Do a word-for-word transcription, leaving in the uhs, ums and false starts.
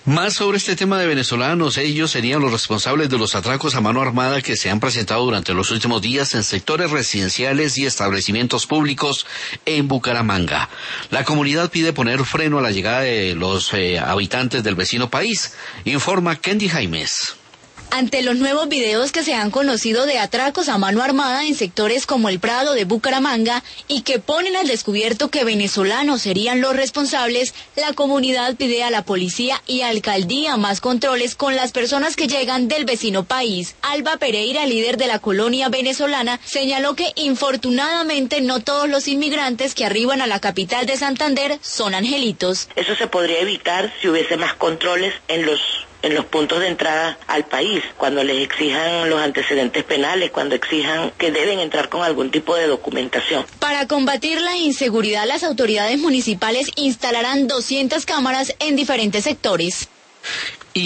Más sobre este tema de venezolanos, ellos serían los responsables de los atracos a mano armada que se han presentado durante los últimos días en sectores residenciales y establecimientos públicos en Bucaramanga. La comunidad pide poner freno a la llegada de los eh, habitantes del vecino país, informa Kendi Jaimes. Ante los nuevos videos que se han conocido de atracos a mano armada en sectores como el Prado de Bucaramanga y que ponen al descubierto que venezolanos serían los responsables, la comunidad pide a la policía y alcaldía más controles con las personas que llegan del vecino país. Alba Pereira, líder de la colonia venezolana, señaló que infortunadamente no todos los inmigrantes que arriban a la capital de Santander son angelitos. Eso se podría evitar si hubiese más controles en los en los puntos de entrada al país, cuando les exijan los antecedentes penales, cuando exijan que deben entrar con algún tipo de documentación. Para combatir la inseguridad, las autoridades municipales instalarán doscientas cámaras en diferentes sectores.